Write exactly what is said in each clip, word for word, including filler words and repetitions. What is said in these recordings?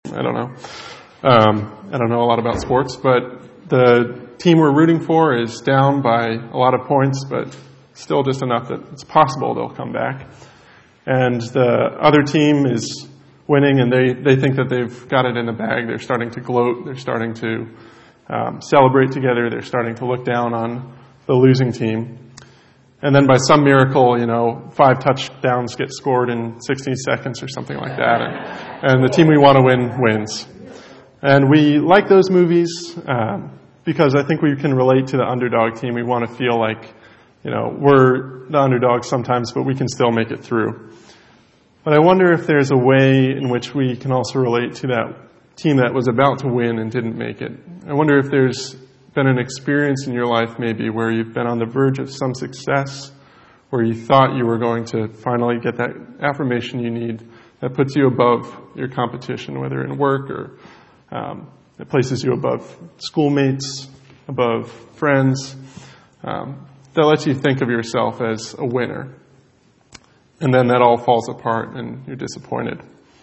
I don't know. Um, I don't know a lot about sports, but the team we're rooting for is down by a lot of points, but still just enough that it's possible they'll come back. And the other team is winning, and they, they think that they've got it in the bag. They're starting to gloat. They're starting to um, celebrate together. They're starting to look down on the losing team. And then by some miracle, you know, five touchdowns get scored in sixty seconds or something like that. And, and the team we want to win wins. And we like those movies um, because I think we can relate to the underdog team. We want to feel like, you know, we're the underdogs sometimes, but we can still make it through. But I wonder if there's a way in which we can also relate to that team that was about to win and didn't make it. I wonder if there's been an experience in your life maybe where you've been on the verge of some success, where you thought you were going to finally get that affirmation you need that puts you above your competition, whether in work or um, it places you above schoolmates, above friends, um, that lets you think of yourself as a winner. And then that all falls apart and you're disappointed.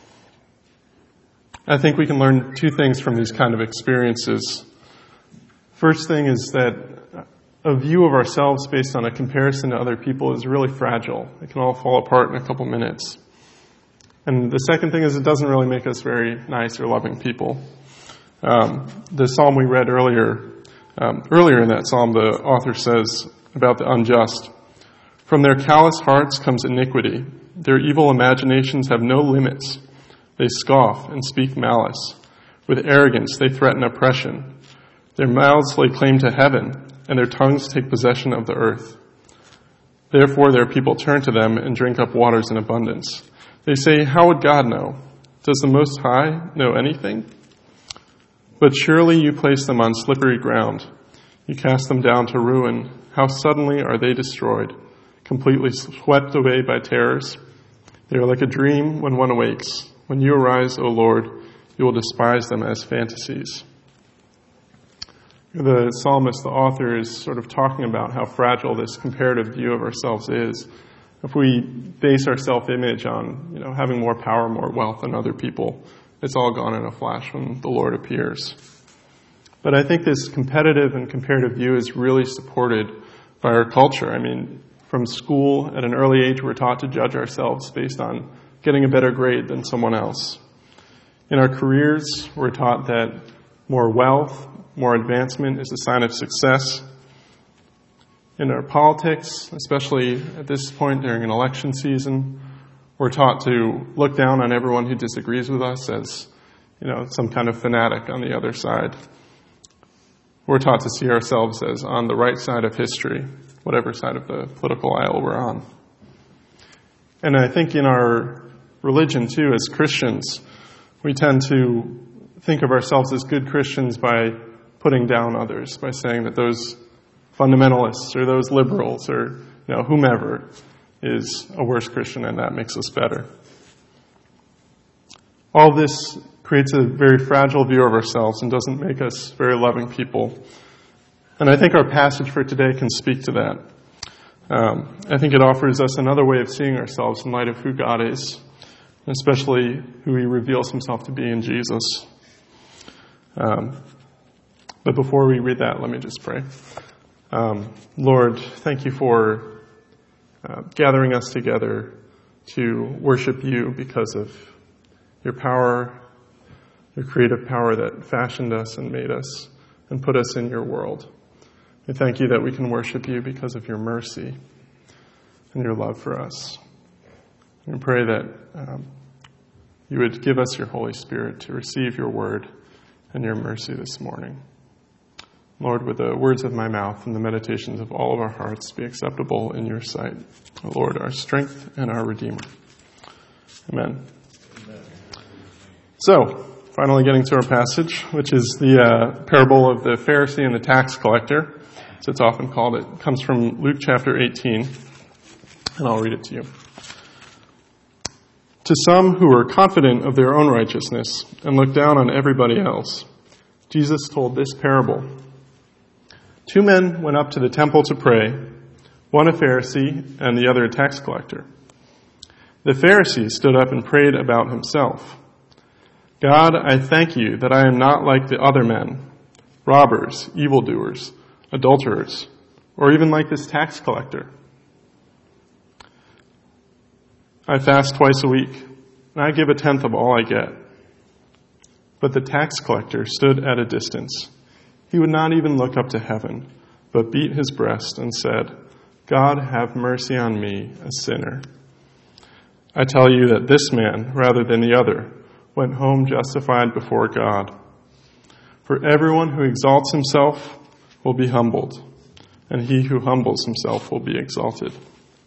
I think we can learn two things from these kind of experiences. First thing is that a view of ourselves based on a comparison to other people is really fragile. It can all fall apart in a couple minutes. And the second thing is it doesn't really make us very nice or loving people. Um, the psalm we read earlier, um, earlier in that psalm, the author says about the unjust, "From their callous hearts comes iniquity. Their evil imaginations have no limits. They scoff and speak malice. With arrogance they threaten oppression. Their mouths lay claim to heaven, and their tongues take possession of the earth. Therefore their people turn to them and drink up waters in abundance. They say, 'How would God know? Does the Most High know anything?' But surely you place them on slippery ground. You cast them down to ruin. How suddenly are they destroyed, completely swept away by terrors. They are like a dream when one awakes. When you arise, O Lord, you will despise them as fantasies." The psalmist, the author, is sort of talking about how fragile this comparative view of ourselves is. If we base our self-image on, you know, having more power, more wealth than other people, it's all gone in a flash when the Lord appears. But I think this competitive and comparative view is really supported by our culture. I mean, from school at an early age, we're taught to judge ourselves based on getting a better grade than someone else. In our careers, we're taught that more wealth, more advancement is a sign of success. In our politics, especially at this point during an election season, we're taught to look down on everyone who disagrees with us as, you know, some kind of fanatic on the other side. We're taught to see ourselves as on the right side of history, whatever side of the political aisle we're on. And I think in our religion, too, as Christians, we tend to think of ourselves as good Christians by putting down others, by saying that those fundamentalists or those liberals or, you know, whomever is a worse Christian, and that makes us better. All this creates a very fragile view of ourselves and doesn't make us very loving people. And I think our passage for today can speak to that. Um, I think it offers us another way of seeing ourselves in light of who God is, and especially who He reveals Himself to be in Jesus. Um, but before we read that, let me just pray. Um, Lord, thank You for uh, gathering us together to worship You because of Your power, Your creative power that fashioned us and made us and put us in Your world. We thank You that we can worship You because of Your mercy and Your love for us. We pray that um, You would give us Your Holy Spirit to receive Your word and Your mercy this morning. Lord, with the words of my mouth and the meditations of all of our hearts be acceptable in Your sight. Lord, our strength and our Redeemer. Amen. Amen. So, finally getting to our passage, which is the uh, parable of the Pharisee and the tax collector, as it's often called. It comes from Luke chapter eighteen, and I'll read it to you. To some who were confident of their own righteousness and looked down on everybody else, Jesus told this parable. Two men went up to the temple to pray, one a Pharisee and the other a tax collector. The Pharisee stood up and prayed about himself. God, I thank you that I am not like the other men, robbers, evildoers, adulterers, or even like this tax collector. I fast twice a week, and I give a tenth of all I get. But the tax collector stood at a distance. He would not even look up to heaven, but beat his breast and said, God, have mercy on me, a sinner. I tell you that this man, rather than the other, went home justified before God. For everyone who exalts himself will be humbled, and he who humbles himself will be exalted.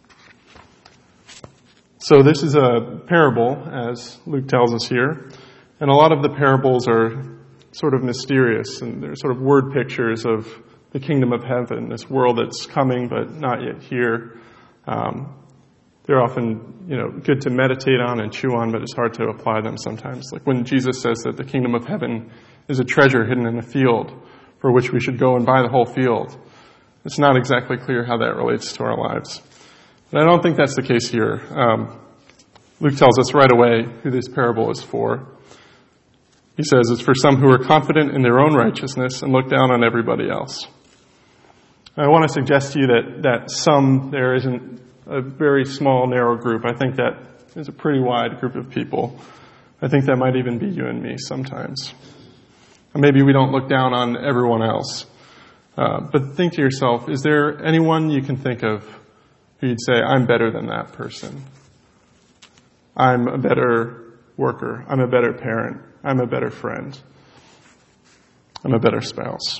So this is a parable, as Luke tells us here, and a lot of the parables are sort of mysterious, and they're sort of word pictures of the kingdom of heaven, this world that's coming but not yet here. Um, they're often, you know, good to meditate on and chew on, but it's hard to apply them sometimes. Like when Jesus says that the kingdom of heaven is a treasure hidden in a field for which we should go and buy the whole field. It's not exactly clear how that relates to our lives. And I don't think that's the case here. Um, Luke tells us right away who this parable is for. He says it's for some who are confident in their own righteousness and look down on everybody else. I want to suggest to you that, that some there isn't a very small, narrow group. I think that is a pretty wide group of people. I think that might even be you and me sometimes. And maybe we don't look down on everyone else. Uh, but think to yourself, is there anyone you can think of who you'd say, I'm better than that person? I'm a better worker. I'm a better parent. I'm a better friend. I'm a better spouse.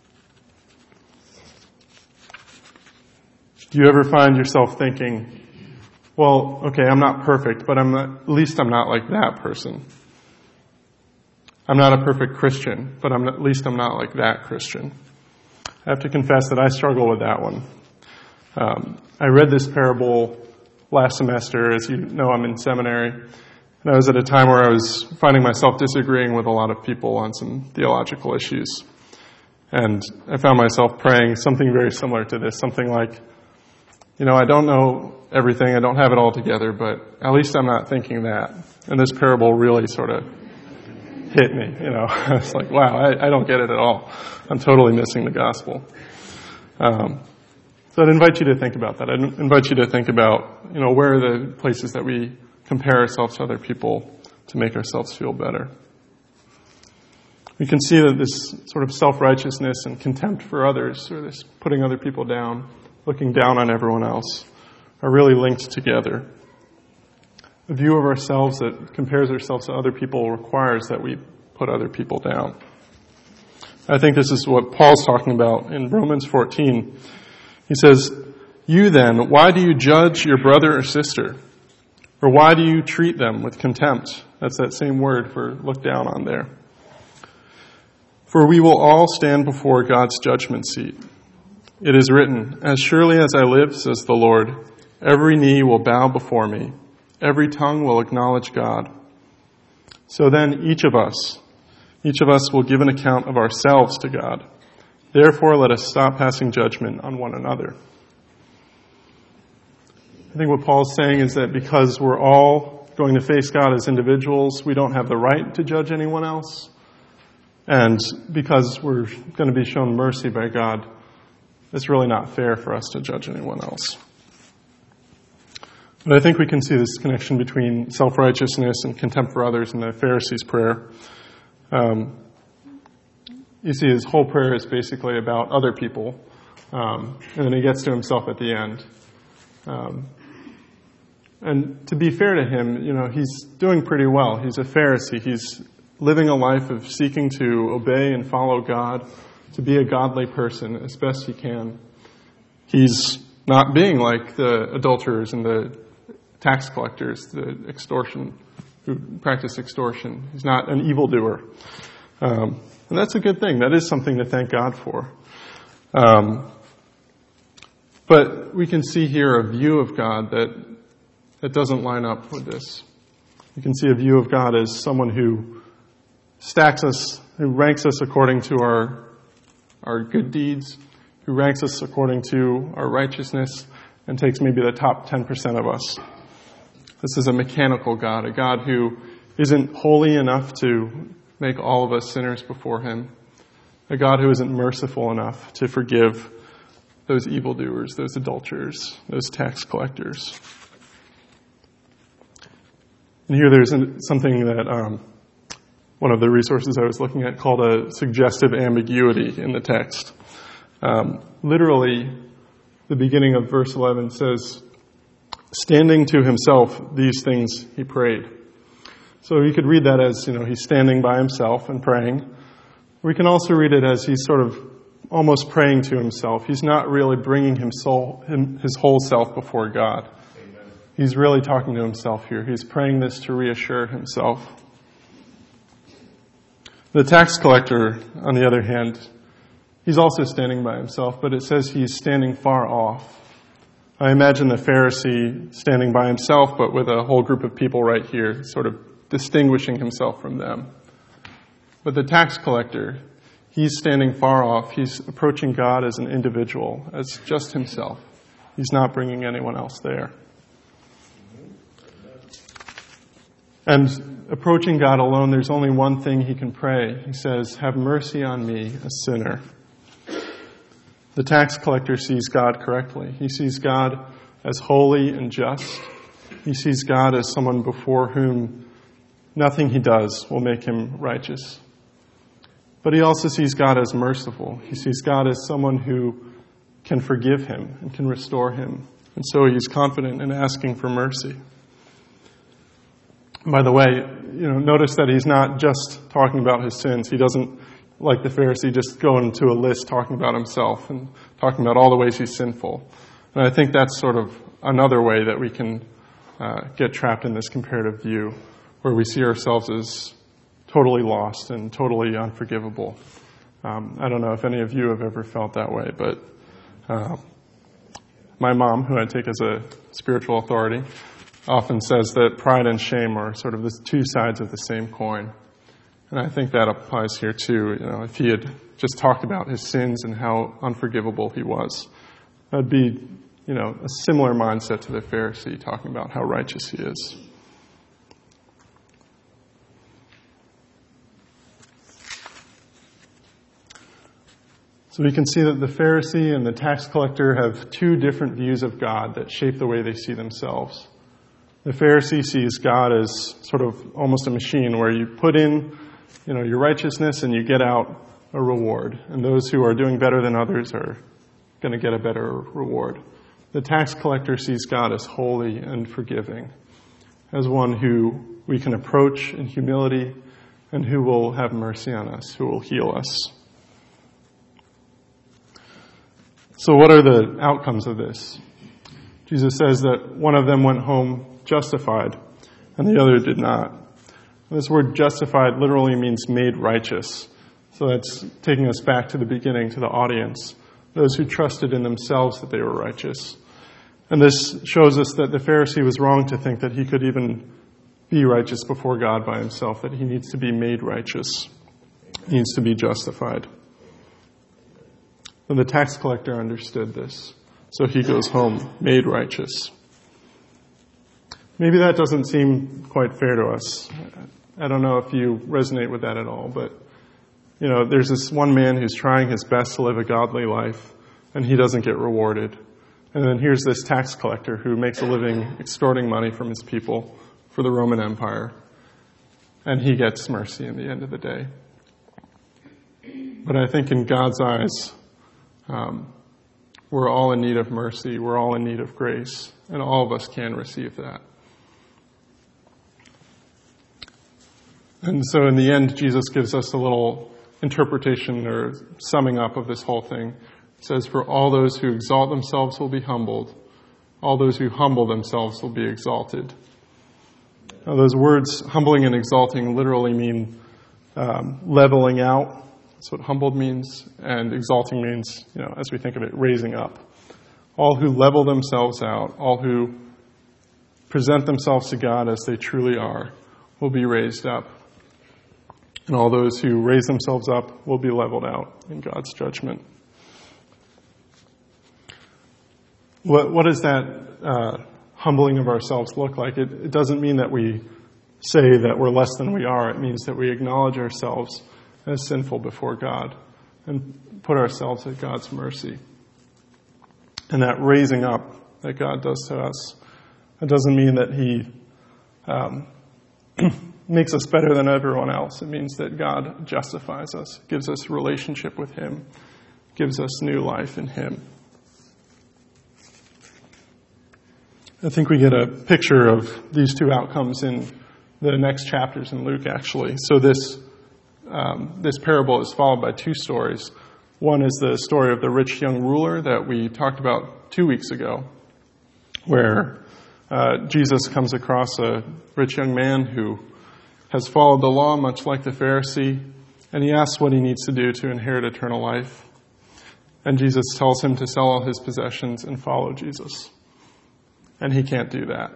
Do you ever find yourself thinking, well, okay, I'm not perfect, but I'm not, at least I'm not like that person. I'm not a perfect Christian, but I'm, at least I'm not like that Christian. I have to confess that I struggle with that one. Um, I read this parable last semester. As you know, I'm in seminary. And I was at a time where I was finding myself disagreeing with a lot of people on some theological issues. And I found myself praying something very similar to this, something like, you know, I don't know everything, I don't have it all together, but at least I'm not thinking that. And this parable really sort of hit me, you know. It's like, wow, I, I don't get it at all. I'm totally missing the gospel. Um, so I'd invite you to think about that. I'd invite you to think about, you know, where are the places that we compare ourselves to other people to make ourselves feel better. We can see that this sort of self-righteousness and contempt for others, or this putting other people down, looking down on everyone else, are really linked together. A view of ourselves that compares ourselves to other people requires that we put other people down. I think this is what Paul's talking about in Romans fourteen. He says, "You then, why do you judge your brother or sister? Or why do you treat them with contempt?" That's that same word for look down on there. "For we will all stand before God's judgment seat. It is written, 'As surely as I live, says the Lord, every knee will bow before me. Every tongue will acknowledge God.' So then each of us, each of us will give an account of ourselves to God. Therefore let us stop passing judgment on one another." I think what Paul's saying is that because we're all going to face God as individuals, we don't have the right to judge anyone else. And because we're going to be shown mercy by God, it's really not fair for us to judge anyone else. But I think we can see this connection between self-righteousness and contempt for others in the Pharisee's prayer. Um, you see, his whole prayer is basically about other people, um, and then he gets to himself at the end. Um, and to be fair to him, you know, he's doing pretty well. He's a Pharisee. He's living a life of seeking to obey and follow God, to be a godly person as best he can. He's not being like the adulterers and the tax collectors, the extortion, who practice extortion. He's not an evildoer. Um, and that's a good thing. That is something to thank God for. Um, but we can see here a view of God that, that doesn't line up with this. You can see a view of God as someone who stacks us, who ranks us according to our our good deeds, who ranks us according to our righteousness, and takes maybe the top ten percent of us. This is a mechanical God, a God who isn't holy enough to make all of us sinners before him, a God who isn't merciful enough to forgive those evildoers, those adulterers, those tax collectors. And here there's something that um, one of the resources I was looking at called a suggestive ambiguity in the text. Um, literally, the beginning of verse eleven says, standing to himself, these things he prayed. So you could read that as, you know, he's standing by himself and praying. We can also read it as he's sort of almost praying to himself. He's not really bringing him soul, him, his whole self before God. Amen. He's really talking to himself here. He's praying this to reassure himself. The tax collector, on the other hand, he's also standing by himself, but it says he's standing far off. I imagine the Pharisee standing by himself, but with a whole group of people right here, sort of distinguishing himself from them. But the tax collector, he's standing far off. He's approaching God as an individual, as just himself. He's not bringing anyone else there. And approaching God alone, there's only one thing he can pray. He says, have mercy on me, a sinner. The tax collector sees God correctly. He sees God as holy and just. He sees God as someone before whom nothing he does will make him righteous. But he also sees God as merciful. He sees God as someone who can forgive him and can restore him. And so he's confident in asking for mercy. By the way, you know, notice that he's not just talking about his sins. He doesn't, like the Pharisee, just go into a list talking about himself and talking about all the ways he's sinful. And I think that's sort of another way that we can uh, get trapped in this comparative view, where we see ourselves as totally lost and totally unforgivable. Um, I don't know if any of you have ever felt that way, but uh, my mom, who I take as a spiritual authority, often says that pride and shame are sort of the two sides of the same coin. And I think that applies here too. You know, if he had just talked about his sins and how unforgivable he was, that'd be, you know, a similar mindset to the Pharisee talking about how righteous he is. So we can see that the Pharisee and the tax collector have two different views of God that shape the way they see themselves. The Pharisee sees God as sort of almost a machine where you put in, you know, your righteousness and you get out a reward. And those who are doing better than others are going to get a better reward. The tax collector sees God as holy and forgiving, as one who we can approach in humility and who will have mercy on us, who will heal us. So what are the outcomes of this? Jesus says that one of them went home justified and the other did not. This word justified literally means made righteous. So that's taking us back to the beginning, to the audience, those who trusted in themselves that they were righteous. And this shows us that the Pharisee was wrong to think that he could even be righteous before God by himself, that he needs to be made righteous. He needs to be justified. And the tax collector understood this. So he goes home made righteous. Maybe that doesn't seem quite fair to us. I don't know if you resonate with that at all, but, you know, there's this one man who's trying his best to live a godly life, and he doesn't get rewarded. And then here's this tax collector who makes a living extorting money from his people for the Roman Empire, and he gets mercy in the end of the day. But I think in God's eyes, um, we're all in need of mercy, we're all in need of grace, and all of us can receive that. And so in the end, Jesus gives us a little interpretation or summing up of this whole thing. It says, for all those who exalt themselves will be humbled. All those who humble themselves will be exalted. Now, those words, humbling and exalting, literally mean um, leveling out. That's what humbled means. And exalting means, you know, as we think of it, raising up. All who level themselves out, all who present themselves to God as they truly are, will be raised up. And all those who raise themselves up will be leveled out in God's judgment. What, what does that uh, humbling of ourselves look like? It, it doesn't mean that we say that we're less than we are. It means that we acknowledge ourselves as sinful before God and put ourselves at God's mercy. And that raising up that God does to us, it doesn't mean that he um, makes us better than everyone else. It means that God justifies us, gives us relationship with him, gives us new life in him. I think we get a picture of these two outcomes in the next chapters in Luke, actually. So this um, this parable is followed by two stories. One is the story of the rich young ruler that we talked about two weeks ago, where uh, Jesus comes across a rich young man who has followed the law, much like the Pharisee, and he asks what he needs to do to inherit eternal life. And Jesus tells him to sell all his possessions and follow Jesus. And he can't do that.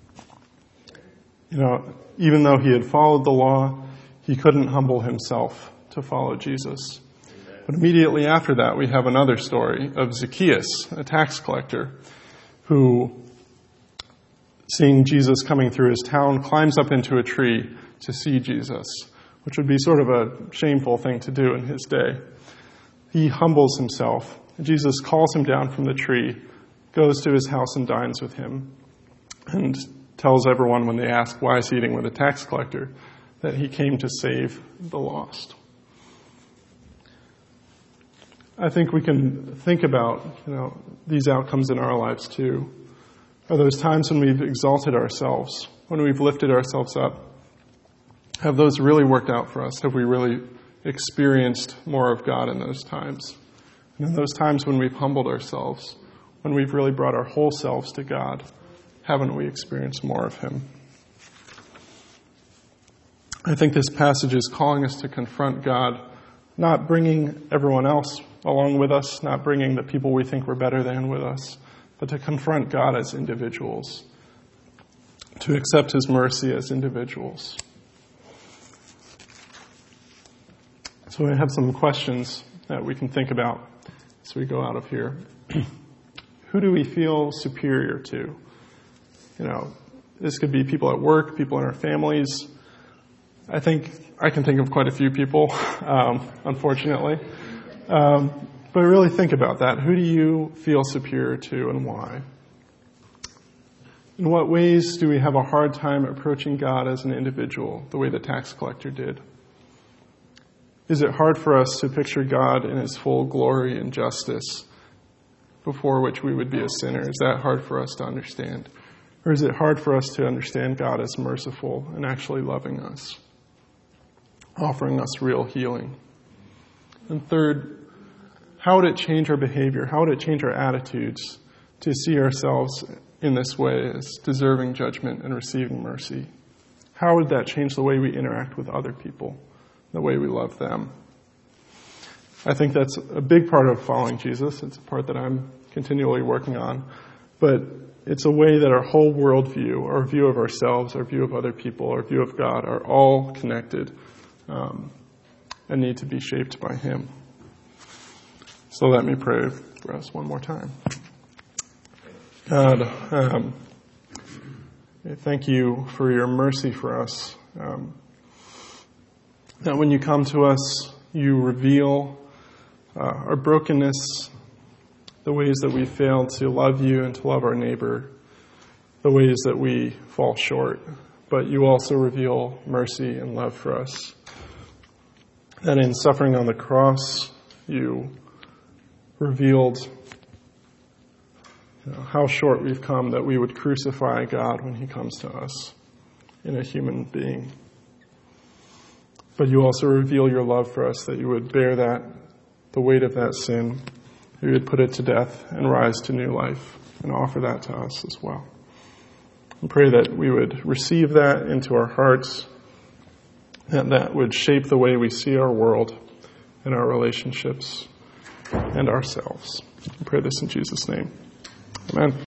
You know, even though he had followed the law, he couldn't humble himself to follow Jesus. But immediately after that, we have another story of Zacchaeus, a tax collector, who, seeing Jesus coming through his town, climbs up into a tree to see Jesus, which would be sort of a shameful thing to do in his day. He humbles himself. Jesus calls him down from the tree, goes to his house and dines with him, and tells everyone when they ask why he's eating with a tax collector that he came to save the lost. I think we can think about, you know, these outcomes in our lives too. Are those times when we've exalted ourselves, when we've lifted ourselves up? Have those really worked out for us? Have we really experienced more of God in those times? And in those times when we've humbled ourselves, when we've really brought our whole selves to God, haven't we experienced more of him? I think this passage is calling us to confront God, not bringing everyone else along with us, not bringing the people we think we're better than with us, but to confront God as individuals, to accept his mercy as individuals. So I have some questions that we can think about as we go out of here. Who do we feel superior to? You know, this could be people at work, people in our families. I think I can think of quite a few people, um, unfortunately. Um, but really think about that. Who do you feel superior to and why? In what ways do we have a hard time approaching God as an individual, the way the tax collector did? Is it hard for us to picture God in his full glory and justice, before which we would be a sinner? Is that hard for us to understand? Or is it hard for us to understand God as merciful and actually loving us, offering us real healing? And third, how would it change our behavior? How would it change our attitudes to see ourselves in this way as deserving judgment and receiving mercy? How would that change the way we interact with other people, the way we love them? I think that's a big part of following Jesus. It's a part that I'm continually working on. But it's a way that our whole worldview, our view of ourselves, our view of other people, our view of God are all connected um, and need to be shaped by him. So let me pray for us one more time. God, um, thank you for your mercy for us. Um, that when you come to us, you reveal uh, our brokenness, the ways that we fail to love you and to love our neighbor, the ways that we fall short. But you also reveal mercy and love for us. That in suffering on the cross, you revealed you know, how short we've come, that we would crucify God when he comes to us in a human being. But you also reveal your love for us, that you would bear that, the weight of that sin, you would put it to death and rise to new life and offer that to us as well. And pray that we would receive that into our hearts, that that would shape the way we see our world and our relationships and ourselves. I pray this in Jesus' name. Amen.